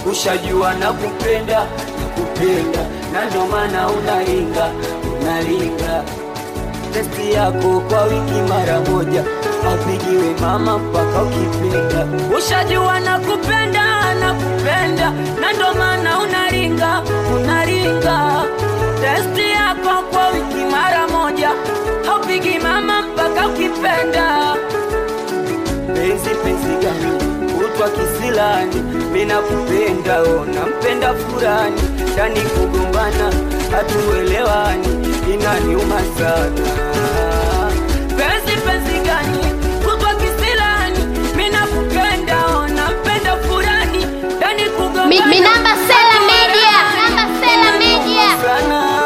Ushajua nakupenda, na ndo maana unaringa. Testi yako kwa wiki mara moja, apigiwe mama mpaka ukipenda. Ushajua nakupenda, na ndo maana unaringa. Testi yako kwa wiki mara moja, apigi mama mpaka ukipenda. Penzi gani utwa kisilani, mina kupenda nampenda furani. Ndani kugombana hatuelewani, inaniuma sana. Penzi gani utwa kisilani, mina kupenda nampenda furani. Ndani kugombana Minamba Sela Media sana.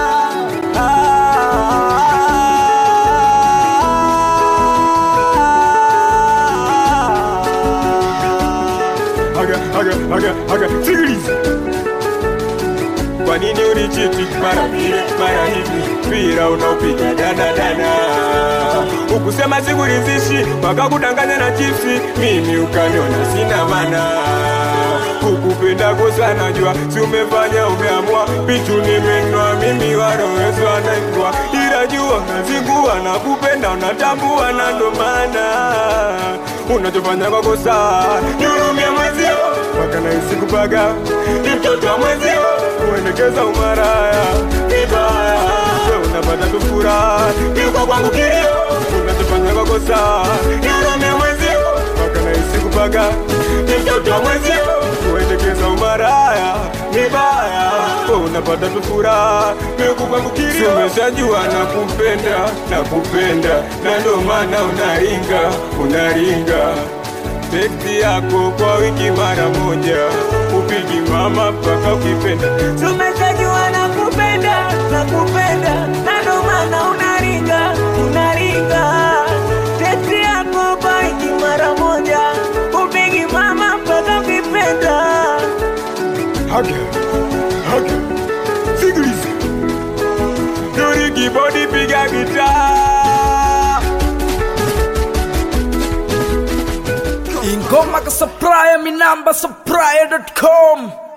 Haga, sikiliza. Kwa nini unichiti mara vile mara hivi? Mpira unaopiga dana. Ukusema sikuridhishi, mpaka kudanganya na chipsi. Mimi ukaniona sina maana. Kukupenda kosa najua, si umefanya umeamua. Pichu nimenua mimi warowezo anaitwa. Ila jua unazingua na kupenda unatambua, na ndo maana unachofanya kwa kosa. Nihurumie mwezio, mpaka nahisi kupaga. Ni mtoto wa mwezio, uendekeza umaraya. Vibaya, wewe unapata tu furaha. Yuko kwangu kilio, unachofanya kwa kosa. Nihurumie mwezio, mpaka nahisi kupaga. Ni mtoto wa mwezio, uendekeza umaraya. Vibaya, wewe unapata tu furaha. Yuko kwangu kilio, umeshajua nakupenda, na ndo maana unaringa. Tekti yako kwa wiki mara moja, upigi mama mpaka ukipenda. Tumeshajua nakupenda, na ndo maana unaringa. Testi yako kwa wiki mara moja, upigi mama mpaka ukipenda. Haga, sikiliza. Dori kibodi piga gitaa. Ingoma ka supplier, Minamba supplier.com.